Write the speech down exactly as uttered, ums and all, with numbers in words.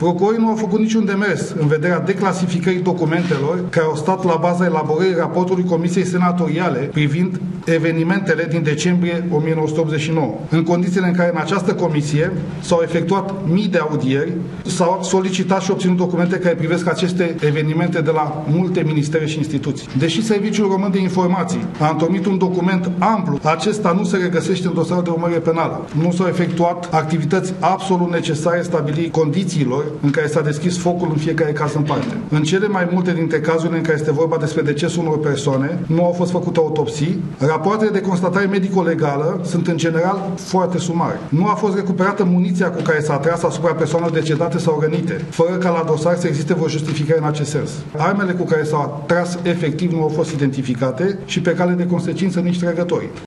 Procurorii nu au făcut niciun demers în vederea declasificării documentelor care au stat la baza elaborării raportului Comisiei Senatoriale privind evenimentele din decembrie o mie nouă sute optzeci și nouă, în condițiile în care în această comisie s-au efectuat mii de audieri, s-au solicitat și obținut documente care privesc aceste evenimente de la multe ministere și instituții. Deși Serviciul Român de Informații a întocmit un document amplu, acesta nu se regăsește în dosarul de urmărire penală. Nu s-au efectuat activități absolut necesare stabilirii condițiilor în care s-a deschis focul în fiecare caz în parte. În cele mai multe dintre cazurile în care este vorba despre decesul unor persoane, nu au fost făcute autopsii. Rapoartele de constatare medico-legală sunt în general foarte sumare. Nu a fost recuperată muniția cu care s-a tras asupra persoanelor decedate sau rănite, fără ca la dosar să existe vreo justificare în acest sens. Armele cu care s-au tras efectiv nu au fost identificate și pe cale de consecință nici trăgătorii.